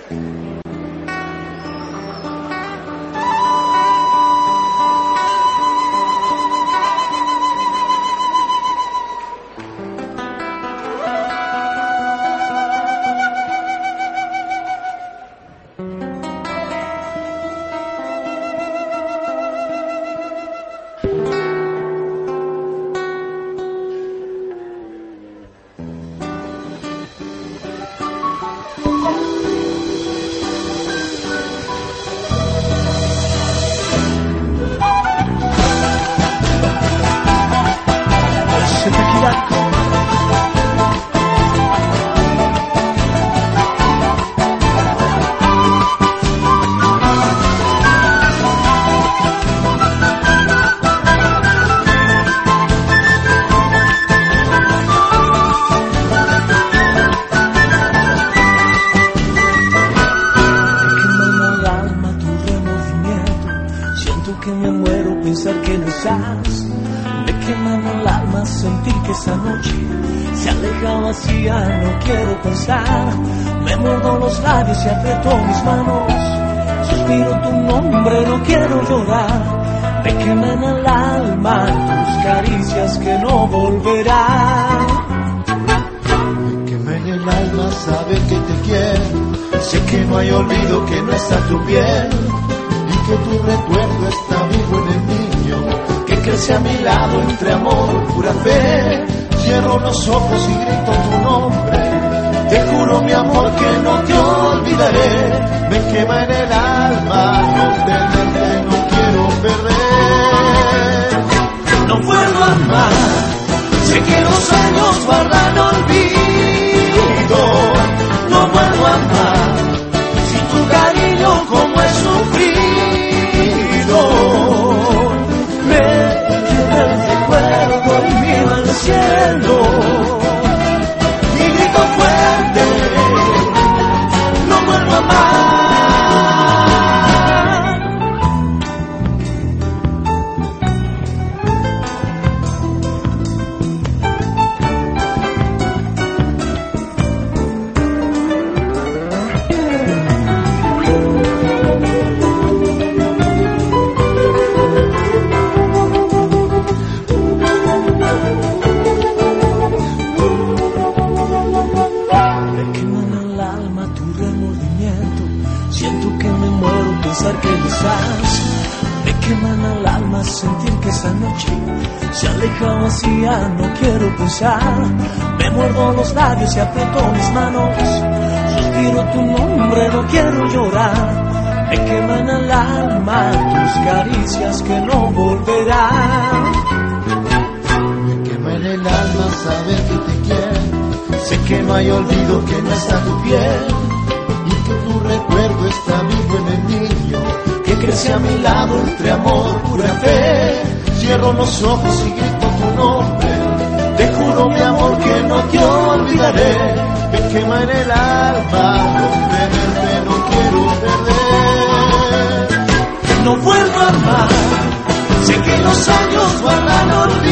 Me muerdo los labios y aprieto mis manos. Suspiro tu nombre, no quiero llorar. Me queman el alma tus caricias que no volverán. Me quema en el alma saber que te quiero. Sé que no hay olvido, que no está tu piel y que tu recuerdo está vivo en el niño que crece a mi lado entre amor, pura fe. Cierro los ojos y grito tu nombre. Te juro, mi amor, que no te olvidaré. Me quema en el alma, no tenerte, no quiero perder. No puedo amar, sé que los años guardan olvido. No puedo amar, sin tu cariño como he sufrido. Me queda el recuerdo y miro al cielo. No vuelvo a amar. Que quizás me queman el alma sentir que esa noche se aleja vacía, no quiero pensar. Me muerdo los labios y aprieto mis manos. Suspiro tu nombre, no quiero llorar. Me queman el alma tus caricias que no volverán. Me quema en el alma saber que te quiero. Sé que no hay olvido, que no está tu piel y que tu recuerdo está vivo en el niño que crece a mi lado entre amor, pura fe. Cierro los ojos y grito tu nombre. Te juro, mi amor, que no te olvidaré. Me quema en el alma, no tenerte, no quiero perder. No vuelvo a amar, sé que los años guardan olvido.